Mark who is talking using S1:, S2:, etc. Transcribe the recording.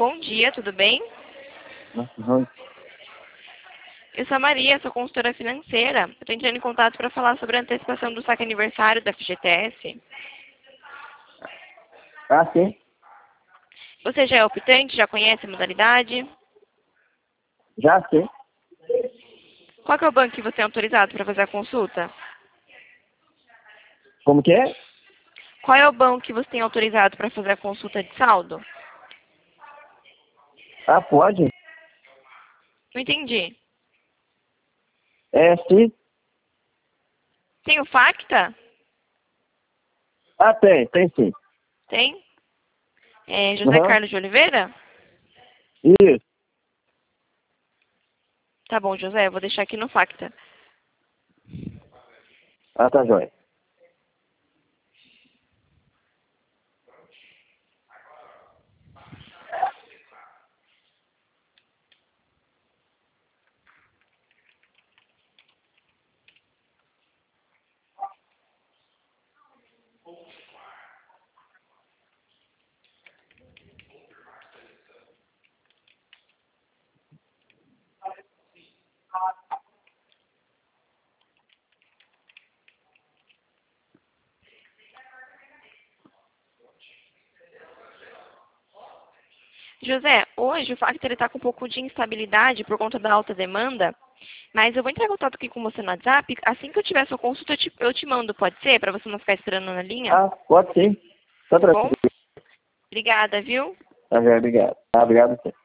S1: Bom dia, tudo bem?
S2: Uhum.
S1: Eu sou a Maria, sou consultora financeira. Eu estou entrando em contato para falar sobre a antecipação do saque aniversário da FGTS.
S2: Ah, sim.
S1: Você já é optante? Já conhece a modalidade?
S2: Já sim.
S1: Qual que é o banco que você é autorizado para fazer a consulta?
S2: Como que é?
S1: Qual é o banco que você tem autorizado para fazer a consulta de saldo?
S2: Ah, pode?
S1: Não entendi.
S2: É, sim.
S1: Tem o Facta?
S2: Ah, tem sim.
S1: Tem? É José
S2: Uhum.
S1: Carlos de Oliveira?
S2: Isso.
S1: Tá bom, José, eu vou deixar aqui no Facta.
S2: Ah, tá jóia.
S1: José, hoje o Facta está com um pouco de instabilidade por conta da alta demanda, mas eu vou entrar em contato aqui com você no WhatsApp. Assim que eu tiver sua consulta, eu te mando, pode ser? Para você não ficar esperando na linha?
S2: Ah, pode sim. Tá
S1: Tá bom?
S2: tranquilo.
S1: Obrigada, viu?
S2: Tá jóia, obrigado. Ah, obrigado sim.